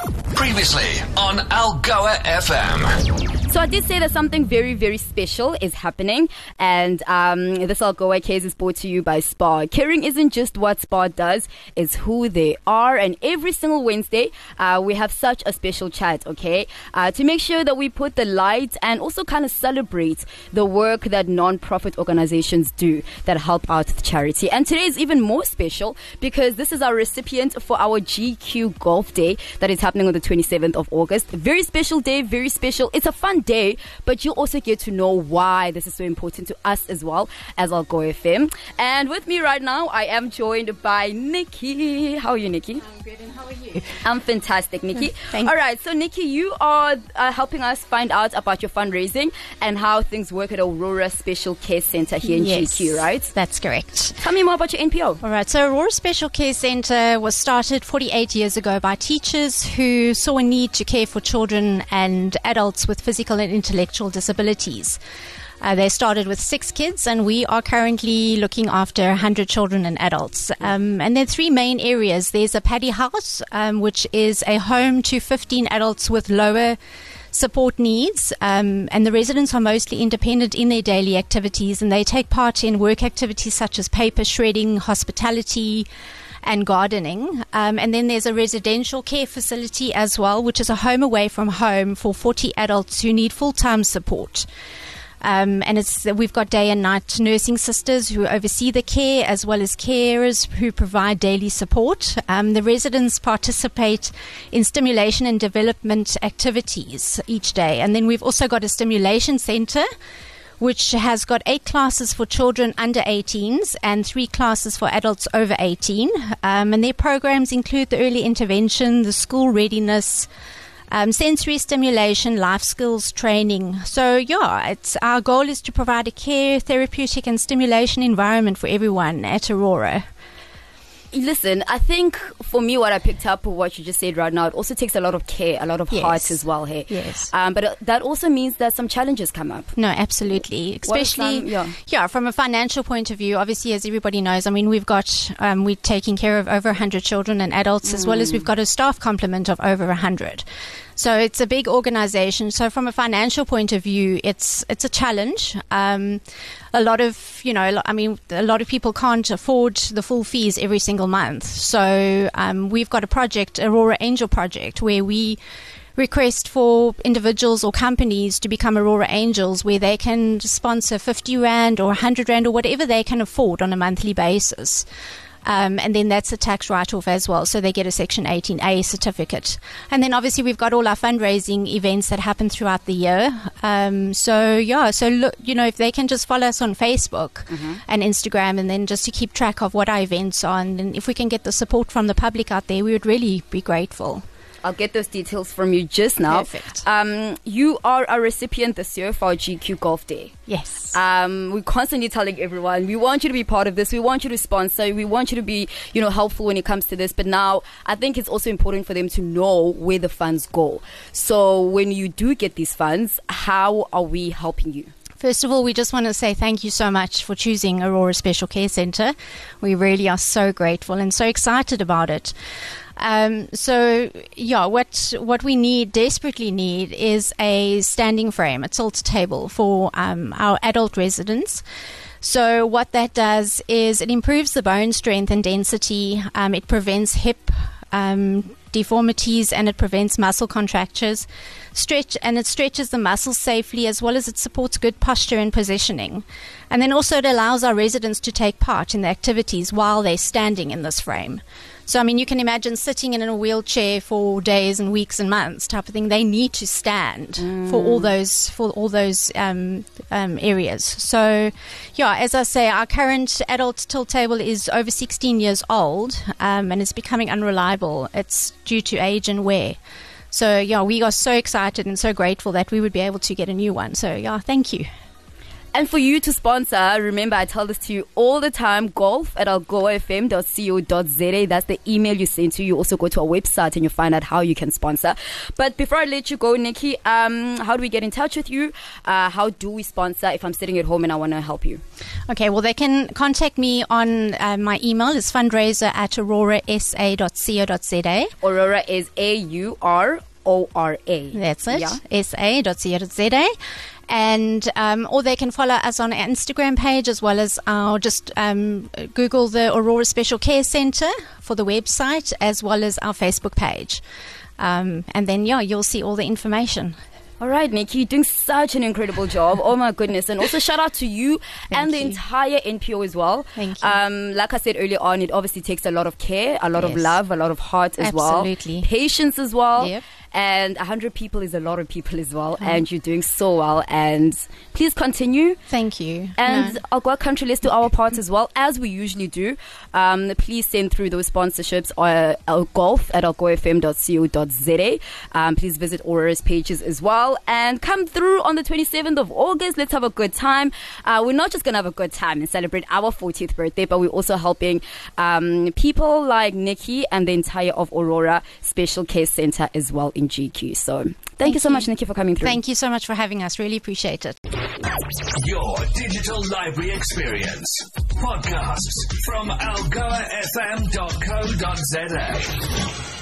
Previously on Algoa FM. So I did say that something very, very special is happening, and this Algoa case is brought to you by SPAR. Caring isn't just what SPAR does, it's who they are, and every single Wednesday we have such a special chat, okay, to make sure that we put the light and also kind of celebrate the work that non-profit organizations do that help out with charity. And today is even more special because this is our recipient for our GQ Golf Day that is happening on the 27th of August. Very special day, very special. It's a fun day, but you also get to know why this is so important to us as well as Algoa FM. And with me right now, I am joined by Nikki. How are you, Nikki? I'm good, and how are you? I'm fantastic, Nikki. Thank you. All right, so Nikki, you are helping us find out about your fundraising and how things work at Aurora Special Care Center here in GQ, right? That's correct. Tell me more about your NPO. All right, so Aurora Special Care Center was started 48 years ago by teachers who saw a need to care for children and adults with physical and intellectual disabilities. They started with 6 kids, and we are currently looking after 100 children and adults. And there are 3 main areas. There's a Paddy House, which is a home to 15 adults with lower support needs, and the residents are mostly independent in their daily activities, and they take part in work activities such as paper shredding, hospitality, and gardening. And then there's a residential care facility as well, which is a home away from home for 40 adults who need full-time support. And we've got day and night nursing sisters who oversee the care, as well as carers who provide daily support. The residents participate in stimulation and development activities each day. And then we've also got a stimulation center, which has got 8 classes for children under 18s and 3 classes for adults over 18. And their programs include the early intervention, the school readiness, sensory stimulation, life skills training. So, our goal is to provide a care, therapeutic and stimulation environment for everyone at Aurora. Listen, I think for me, what I picked up of what you just said right now, it also takes a lot of care, a lot of heart as well, hey? Yes. But that also means that some challenges come up. No, absolutely. Especially, from a financial point of view, obviously, as everybody knows, I mean, we've got, we're taking care of over 100 children and adults, as well as we've got a staff complement of over 100. So it's a big organization. So from a financial point of view, it's a challenge. A lot of people can't afford the full fees every single month. So we've got a project, Aurora Angel Project, where we request for individuals or companies to become Aurora Angels, where they can sponsor 50 Rand or 100 Rand or whatever they can afford on a monthly basis. And then that's a tax write-off as well. So they get a Section 18A certificate. And then obviously we've got all our fundraising events that happen throughout the year. So look, if they can just follow us on Facebook and Instagram, and then just to keep track of what our events are. And if we can get the support from the public out there, we would really be grateful. I'll get those details from you just now. Perfect. You are a recipient this year for our GQ Golf Day. Yes. We're constantly telling everyone, we want you to be part of this. We want you to sponsor. We want you to be, helpful when it comes to this. But now I think it's also important for them to know where the funds go. So when you do get these funds, how are we helping you? First of all, we just want to say thank you so much for choosing Aurora Special Care Center. We really are so grateful and so excited about it. What we desperately need is a standing frame, a tilt table for our adult residents. So what that does is it improves the bone strength and density. It prevents hip deformities, and it prevents muscle contractures. It stretches the muscles safely, as well as it supports good posture and positioning. And then also it allows our residents to take part in the activities while they're standing in this frame. So, I mean, you can imagine sitting in a wheelchair for days and weeks and months type of thing. They need to stand for all those areas. So, as I say, our current adult tilt table is over 16 years old, and it's becoming unreliable. It's due to age and wear. So, we are so excited and so grateful that we would be able to get a new one. So, thank you. And for you to sponsor, remember I tell this to you all the time, golf@algoafm.co.za. That's the email you send to. You also go to our website and you find out how you can sponsor. But before I let you go, Nikki, how do we get in touch with you? How do we sponsor if I'm sitting at home and I want to help you? Okay, well, they can contact me on my email is fundraiser@aurorasa.co.za. Aurora is AURORA. That's it, Yeah. sa.co.za. And or they can follow us on our Instagram page, as well as just Google the Aurora Special Care Centre for the website, as well as our Facebook page. And then, you'll see all the information. All right, Nikki, you're doing such an incredible job. Oh, my goodness. And also shout out to you and the entire NPO as well. Thank you. Like I said earlier on, it obviously takes a lot of care, a lot of love, a lot of heart as well. Absolutely. Patience as well. Yep. And 100 people is a lot of people as well. And you're doing so well. And please continue. Thank you. And Algoa Country, let's do our part as well, as we usually do. Please send through those sponsorships golf@algoafm.co.za. Please visit Aurora's pages as well. And come through on the 27th of August. Let's have a good time. We're not just going to have a good time and celebrate our 40th birthday, but we're also helping people like Nikki and the entire of Aurora Special Care Centre as well in GQ. So thank you so much, Nikki, for coming through. Thank you so much for having us. Really appreciate it. Your digital library experience. Podcasts from algoafm.co.za.